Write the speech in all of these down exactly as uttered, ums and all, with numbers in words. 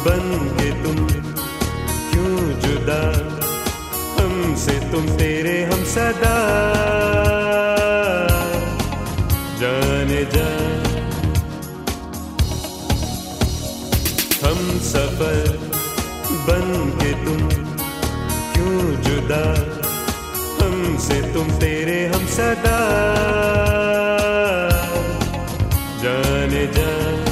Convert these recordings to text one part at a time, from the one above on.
बन के तुम क्यों जुदा, हमसे तुम तेरे हम सदा। जाने जा हम सफर बन के तुम क्यों जुदा, हमसे तुम तेरे हम सदा। जाने जा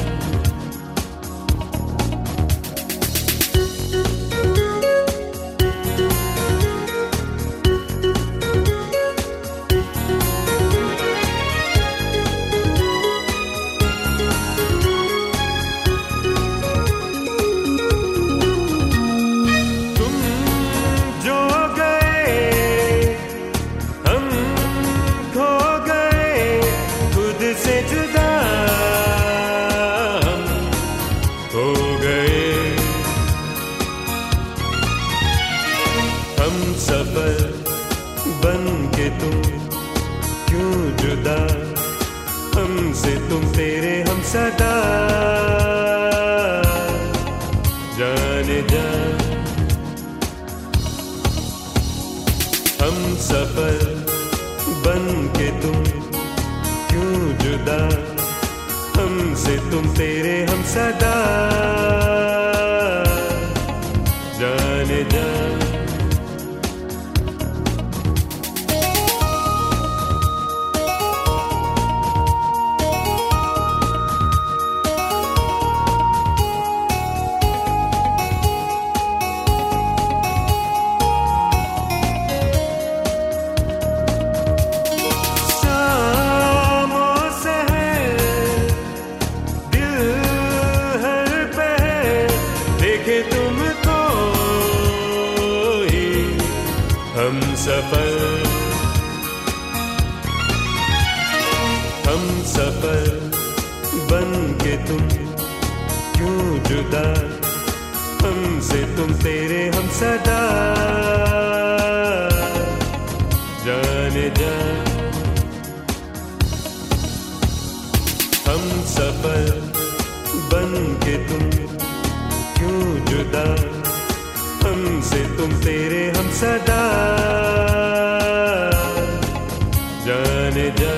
से जुदा हम हो गए। हम सफर बन के तुम क्यों जुदा, हमसे तुम तेरे हम सदा। जाने जा हम सफर बन के तुम क्यों जुदा, हमसे तुम तेरे हम सदा। जाने जा तुमको ही हम सफर हम सफर बन के तुम क्यों जुदा, हमसे तुम तेरे हम सदा। जाने जा हम सफर बन के तुम क्यों जुदा, हमसे तुम तेरे हम सदा। जाने जा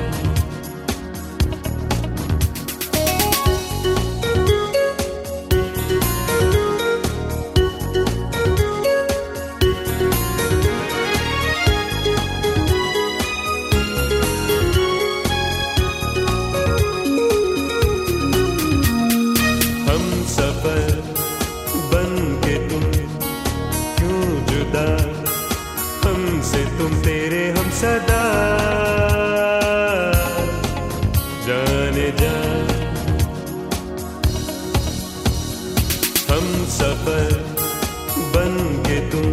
हम सफर बन के तुम क्यों जुदा, हमसे तुम तेरे हम सदा। जाने जा हम सफर बन के तुम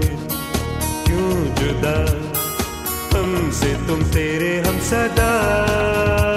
क्यों जुदा, हमसे तुम तेरे हम सदा।